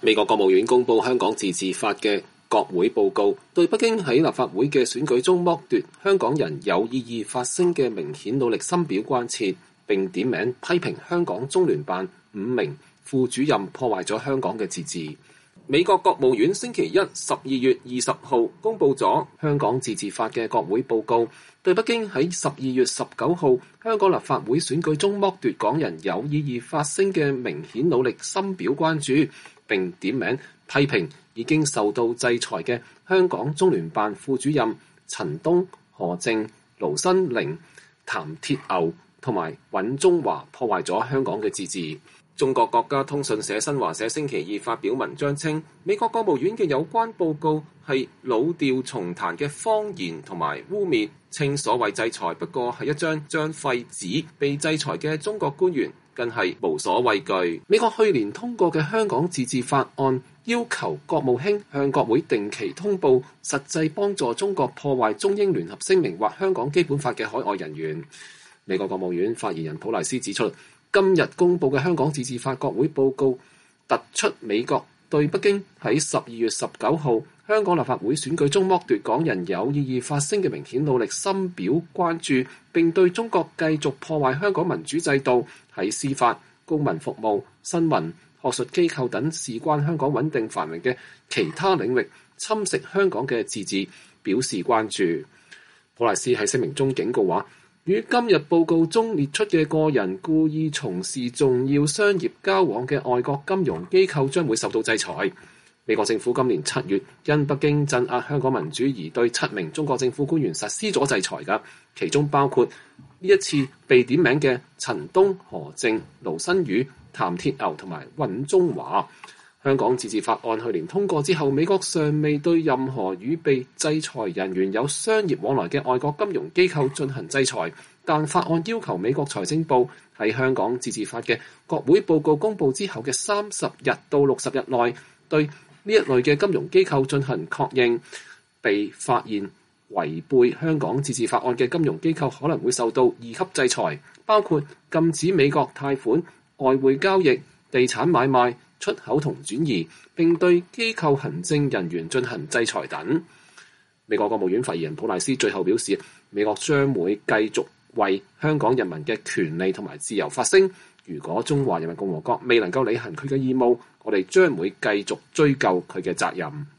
美國國務院公布香港自治法嘅國會報告，對北京喺立法會嘅選舉中剝奪香港人有意義發聲嘅明顯努力深表關切，並點名批評香港中聯辦5名副主任破壞咗香港嘅自治。美國國務院星期一12月20號公布咗香港自治法嘅國會報告，對北京喺12月19號香港立法會選舉中剝奪港人有意義發聲嘅明顯努力深表關注，並點名批評已經受到制裁嘅香港中聯辦副主任陳東、何靖、盧新寧、譚鐵牛同埋尹中華破壞咗香港嘅自治。中國國家通訊社新華社星期二發表文章稱，美國國務院嘅有關報告係老調重彈嘅謊言同埋污蔑，稱所謂制裁不過係一張廢紙，被制裁嘅中國官員更係無所畏懼。美國去年通過嘅香港自治法案要求國務卿向國會定期通報實際幫助中國破壞中英聯合聲明或香港基本法嘅海外人員。美國國務院發言人普萊斯指出，今日公布嘅香港自治法國會報告突出美國對北京喺12月19號香港立法會選舉中剝奪港人有意義發聲嘅明顯努力深表關注，並對中國繼續破壞香港民主制度喺司法、公民服務、新聞、學術機構等事關香港穩定繁榮嘅其他領域侵蝕香港嘅自治表示關注。普萊斯喺聲明中警告話，與今日報告中列出嘅個人故意從事重要商業交往嘅外國金融機構將會受到制裁。美國政府今年7月因北京鎮壓香港民主而對7名中國政府官員實施咗制裁㗎，其中包括呢一次被點名嘅陳東、何靖、盧新宇、譚鐵牛同埋尹中華。香港自治法案去年通過之後，美國尚未對任何與被制裁人員有商業往來嘅外國金融機構進行制裁，但法案要求美國財政部喺香港自治法嘅國會報告公佈之後嘅30日到60日內，對呢一類嘅金融機構進行確認。被發現違背香港自治法案嘅金融機構可能會受到2級制裁，包括禁止美國貸款、外匯交易、地產買賣、出口同轉移，並對機構行政人員進行制裁等。美國國務院發言人普萊斯最後表示，美國將會繼續為香港人民嘅權利同埋自由發聲。如果中華人民共和國未能夠履行佢嘅義務，我哋將會繼續追究佢嘅責任。